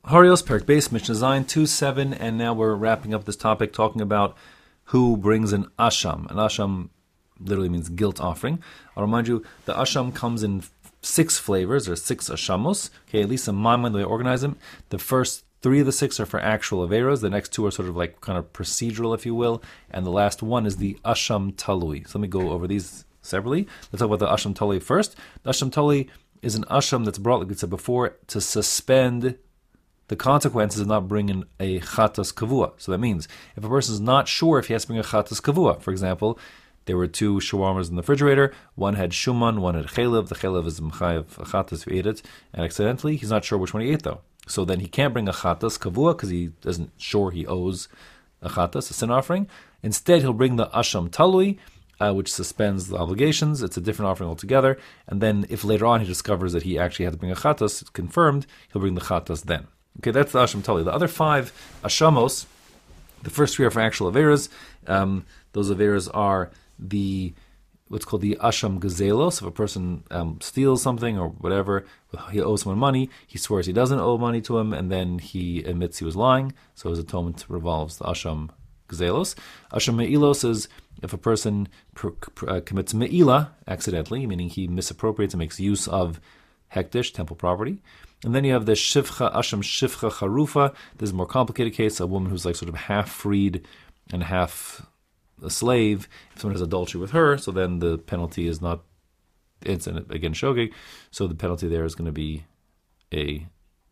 Harios, Perek Beis, Mishnah Zayin 2:7, and now we're wrapping up this topic talking about who brings an asham. An asham literally means guilt offering. I'll remind you, the asham comes in 6 flavors, or 6 ashamos. Okay, at least in my mind, the way I organize them, the first 3 of the 6 are for actual averos. The next 2 are sort of like kind of procedural, if you will, and the last one is the asham talui. So let me go over these separately. Let's talk about the asham talui first. The asham talui is an asham that's brought, like we said before, to suspend the consequences of not bringing a chatas kavua. So that means if a person is not sure if he has to bring a chatas kavua, for example, there were 2 shawarmas in the refrigerator, one had shuman, one had chalev. The chalev is m'chayev a chatas if you ate it, and accidentally, he's not sure which one he ate though. So then he can't bring a chatas kavua because he isn't sure he owes a chatas, a sin offering. Instead, he'll bring the asham talui, which suspends the obligations. It's a different offering altogether. And then if later on he discovers that he actually had to bring a chatas, it's confirmed, he'll bring the chatas then. Okay, that's the asham tali. The other 5 ashamos, the first 3 are for actual averas. Those averas are what's called the asham gazelos. If a person steals something or whatever, he owes someone money, he swears he doesn't owe money to him, and then he admits he was lying, so his atonement revolves the asham gazelos. Asham me'ilos is if a person commits me'ila accidentally, meaning he misappropriates and makes use of hektish, temple property. And then you have the shivcha, asham shivcha charufa. This is a more complicated case, a woman who's like sort of half freed and half a slave. If someone has adultery with her, so then the penalty is not, it's again shogeg, so the penalty there is going to be an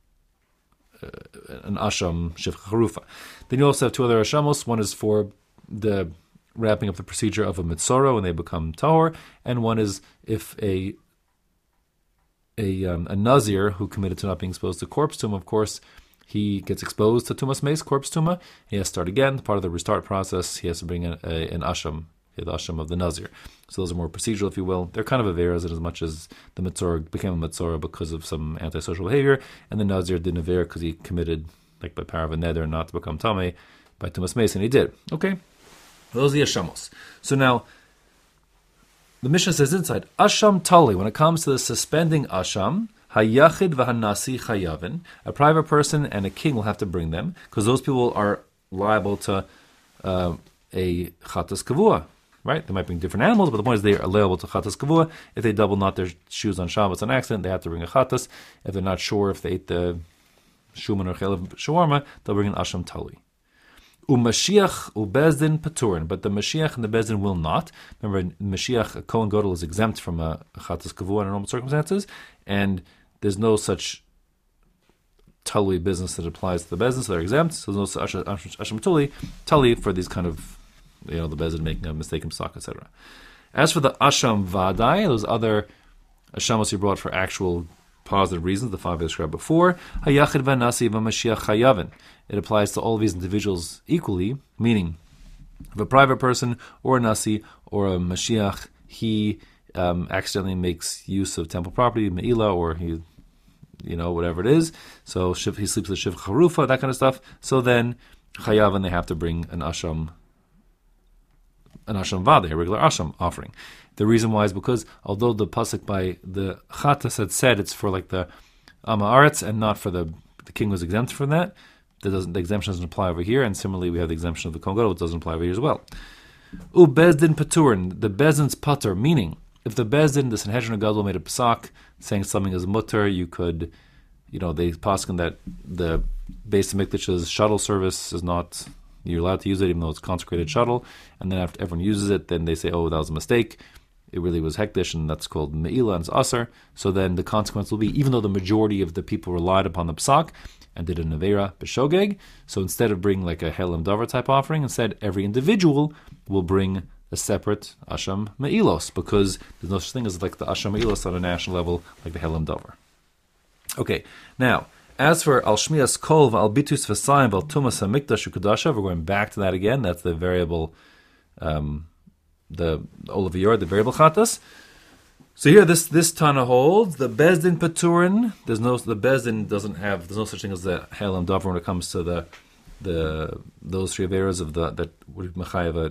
asham shivcha charufa. Then you also have 2 other ashamos. One is for the wrapping up the procedure of a mitzora when they become tahor, and one is if a nazir who committed to not being exposed to corpse tumah, of course, he gets exposed to tumas mace, corpse tumah. He has to start again. Part of the restart process, he has to bring an asham, the asham of the nazir. So those are more procedural, if you will. They're kind of averas in as much as the mitzora became a mitzora because of some antisocial behavior, and the nazir did an avera because he committed, like by power of a neder, not to become tameh by tumas mace, and he did. Okay, those are the ashamos. So now, the Mishnah says inside, asham tali, when it comes to the suspending asham, hayachid v'hanasi chayavin, a private person and a king will have to bring them, because those people are liable to a chatas kavua, right? They might bring different animals, but the point is they are liable to chatas kavua. If they double knot their shoes on Shabbos on accident, they have to bring a chatas. If they're not sure if they ate the shuman or chelev shawarma, they'll bring an asham tali. Umashiach ubezdin paturin, but the Mashiach and the Bezdin will not. Remember, Mashiach, a Kohen Gadol, is exempt from a chatas kavua under normal circumstances, and there's no such tali business that applies to the Bezdin, so they're exempt. So there's no asham tali for these kind of, the Bezdin making a mistake in psak, etc. As for the asham vadai, those other ashamos you brought for actual positive reasons, the 5 I described before, hayachid v'nasi v'mashiach chayavin. It applies to all of these individuals equally, meaning if a private person or a nasi or a mashiach, he accidentally makes use of temple property, me'ila, or he, whatever it is, so he sleeps with shiv charufa, that kind of stuff, so then chayavin, they have to bring an asham vada, a regular asham offering. The reason why is because although the pasuk by the chatas had said it's for like the Amaretz and not for the king was exempt from that, the exemption doesn't apply over here, and similarly we have the exemption of the Kohen Gadol, which doesn't apply over here as well. Bezdin paturin, the Bezdin's patur, meaning if the Bezdin, the Sanhedrin Gadol made a psak saying something is mutter, you could, they paskin that the Beis Hamikdash's shuttle service is not, you're allowed to use it even though it's consecrated shuttle, and then after everyone uses it, then they say, oh, that was a mistake. It really was hektish, and that's called me'ila, and it's aser. So then the consequence will be, even though the majority of the people relied upon the psak and did a nevera b'shogeg, so instead of bringing like a helam davar type offering, instead every individual will bring a separate asham me'ilos, because there's no such thing as like the asham me'ilos on a national level, like the helam davar. Okay, now, as for al shmias kol v'al bitus v'sayim v'al tumas hamikdash u'kadasha, we're going back to that again. That's the variable, the olav, the variable chatas. So here, this Tana holds the Bezdin Paturin. There's no such thing as the Helam Davar when it comes to those 3 averas of that would mechayev a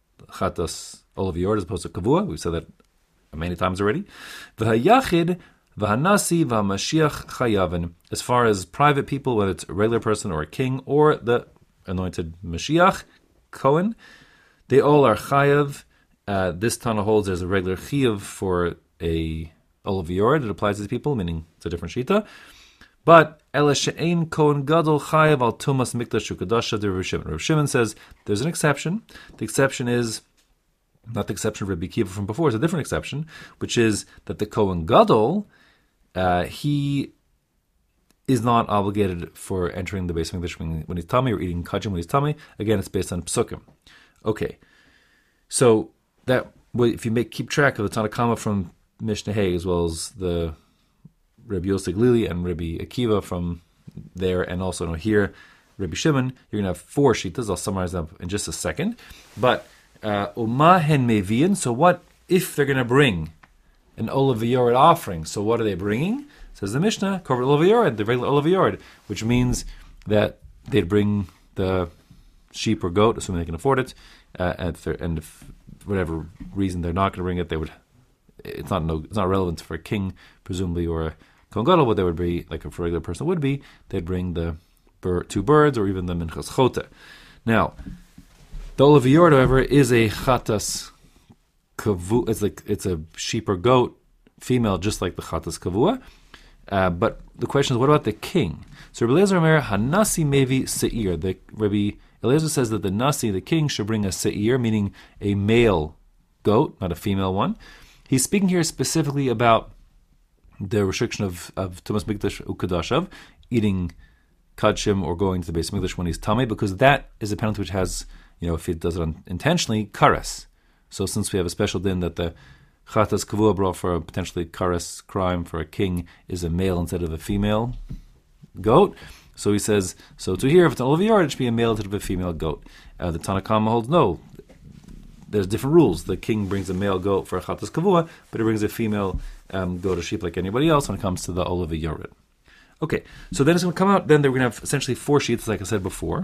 chatas olav as opposed to kavua. We've said that many times already. V'hayachid V'hanasi v'hamashiach chayaven. As far as private people, whether it's a regular person or a king or the anointed Mashiach, Cohen, they all are chayav. This Tana holds there's a regular chiyuv for a olav yored. It applies to these people, meaning it's a different shita. But Ela she'ein Kohen Gadol chayav al tumas mikdash ukadasha de Rav Shimon. Rav Shimon says there's an exception. The exception is not the exception of Rabbi Akiva from before. It's a different exception, which is that the Kohen Gadol, he is not obligated for entering the Beis Mikdash when he's tummy or eating kachim when he's tummy. Again, it's based on psukim. Okay, so that if you keep track of the Tanakama from Mishnah Hay as well as the Rabbi Yosef Glili and Rabbi Akiva from there, and also here Rabbi Shimon, you're going to have 4 shitas. I'll summarize them in just a second. But umahen mevian. So what if they're going to bring an olav yored offering? So what are they bringing? Says the Mishnah, korban olav yored, the regular olav yored, which means that they'd bring the sheep or goat, assuming they can afford it, and if for whatever reason they're not going to bring it, they would. It's not relevant for a king, presumably, or a Kohen Gadol, but they would be like a regular person would be. They'd bring the 2 birds or even the minchas chota. Now, the olav yored, however, is a chatas kavu. It's a sheep or goat female, just like the chatas kavua. But the question is, what about the king? So Rabbi Eliezer Omer, Hanasi Mevi Seir. The Rabbi Eliezer says that the Nasi, the king, should bring a Seir, meaning a male goat, not a female one. He's speaking here specifically about the restriction of Tumas Mikdash Ukadashav, eating Kadshim or going to the Beis Mikdash when he's tummy, because that is a penalty which has, if he does it intentionally, kares. So since we have a special din that the Chatas Kavua brought for a potentially kares crime for a king is a male instead of a female goat. So he says, so to here, if it's an olav yored, it should be a male instead of a female goat. The Tanakama holds no. There's different rules. The king brings a male goat for a Chatas Kavua, but he brings a female goat or sheep like anybody else when it comes to the olav yored. Okay, so then it's going to come out, then they're going to have essentially 4 sheets, like I said before.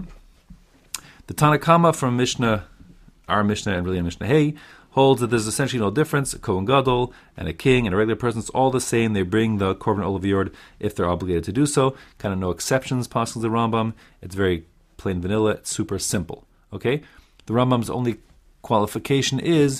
The Tanakama from our Mishnah, and really Mishnah Hay, holds that there's essentially no difference. A Kohen Gadol and a king and a regular person, it's all the same. They bring the korban olav yored if they're obligated to do so. Kind of no exceptions, possibly the Rambam. It's very plain vanilla. It's super simple. Okay? The Rambam's only qualification is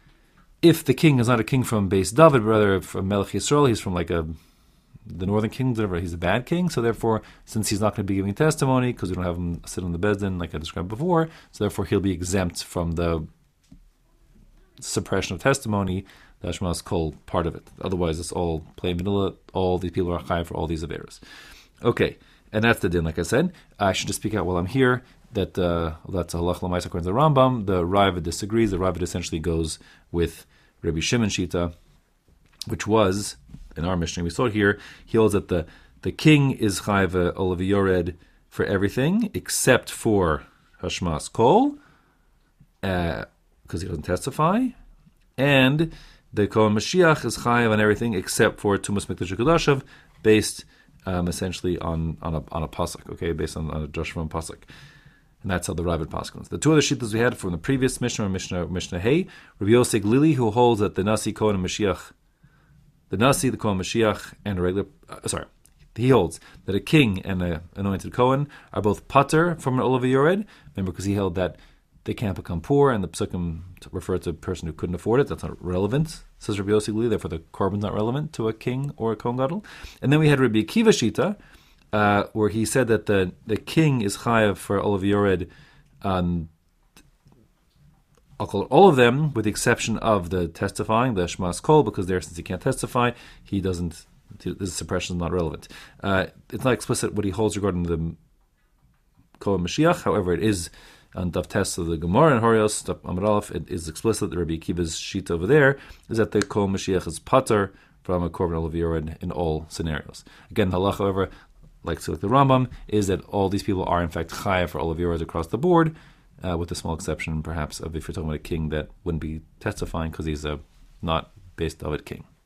if the king is not a king from Beis David, but rather from Melech Yisrael, he's from the northern kingdom, he's a bad king. So therefore, since he's not going to be giving testimony, because we don't have him sit on the Bezdin like I described before, so therefore he'll be exempt from the suppression of testimony, the Hashmas Kol part of it. Otherwise, it's all plain vanilla. All these people are chayav for all these averos. Okay, and that's the din. Like I said, I should just speak out while I'm here that that's a halach l'maisa according to the Rambam. The Rava disagrees. The Rava essentially goes with Rabbi Shimon Shita, which was in our Mishnah. We saw it here. He holds that the king is chayav olav yored for everything except for Hashmas Kol. Because he doesn't testify, and the Kohen Mashiach is chayav on everything except for Tumas Mikdash Ukadashav, based essentially on a pasuk, okay, based on a Joshua pasuk, and that's how the Ravid paskins. The 2 other shittas we had from the previous Mishnah, Mishnah Hay, Rabbi Yosef Glili, who holds that the Nasi Kohen and Mashiach, the Nasi, the Kohen Mashiach, and a regular, he holds that a king and an anointed Kohen are both pater from an olav yored. Remember, because he held that they can't become poor, and the psukim refer to a person who couldn't afford it. That's not relevant, says Rabbi Yosef Glili. Therefore, the korban's not relevant to a king or a Kohen Gadol. And then we had Rabbi Akiva Shita, where he said that the king is chayav for olav yored. I'll call it all of them, with the exception of the testifying, the Shmas Kol, because there, since he can't testify, he doesn't. This suppression is not relevant. It's not explicit what he holds regarding the Kohen Mashiach. However, it is. On Daf Tes of the Gemara and Horios, Amud Aleph, it is explicit that Rabbi Akiva's sheet over there is that the Kohen Mashiach is pater from a korban olav yored in all scenarios. Again, the halacha, however, like the Rambam, is that all these people are in fact chayav for olav yored across the board, with the small exception perhaps of if you're talking about a king that wouldn't be testifying because he's a not Beis David king.